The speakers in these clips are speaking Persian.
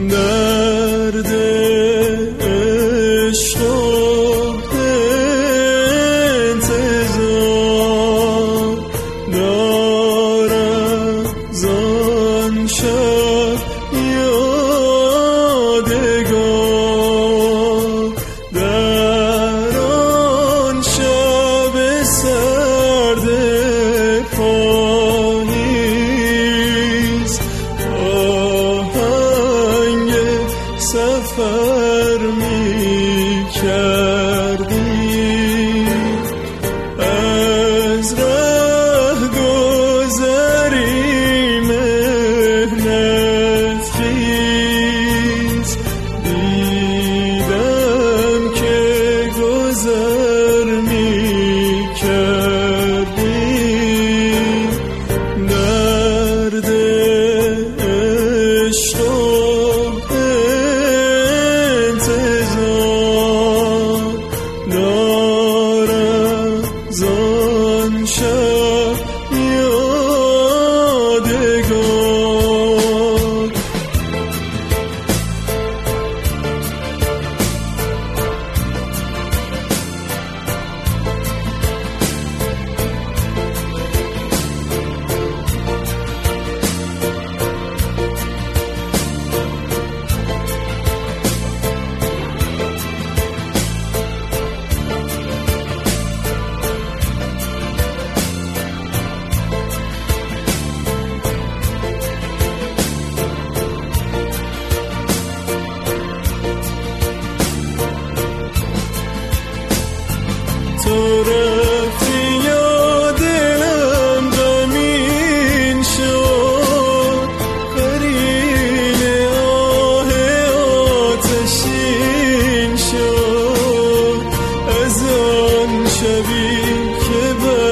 درد عشق و انتظار دارم زان شب یادگار، در آن شب سرد پاییز آهنگ سفر می کردی، از ره گذری مهنت خیز، دیدم که گذر می کردی، درد عشق و انتظار دارم زان شب یادگار. تو رفتی یا دلم غمین شد، قرین آه آتشین شد، از آن شبی که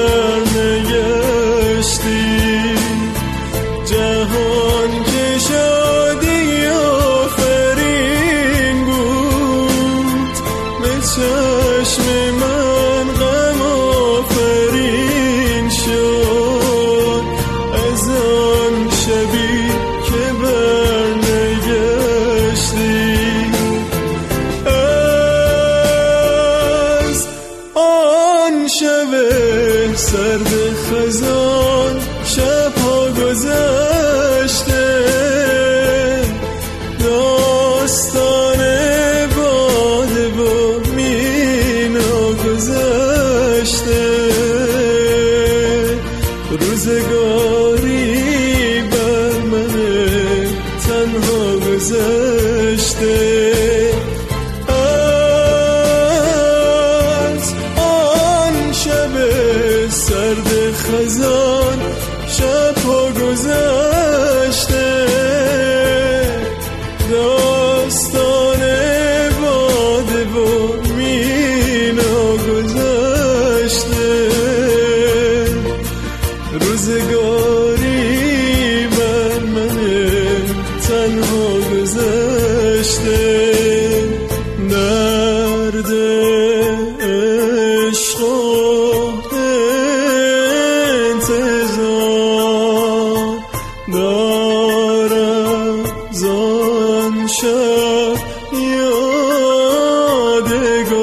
برنگشتی، جهان که شادی آفرین بود، به چشم من غم آفرین شد، از آن شبی که برنگشتی، از آن شب سرد خزان شبها گذشته، داستان باده و مینا گذشته، روزگاری بر من تنها گذشته، از آن شب سرد خزان شبها گذشته، داستان باده و مینا گذشته، روزگاری بر من تنها گذشته، درد عشق و انتظار دارم زان شب یادگار.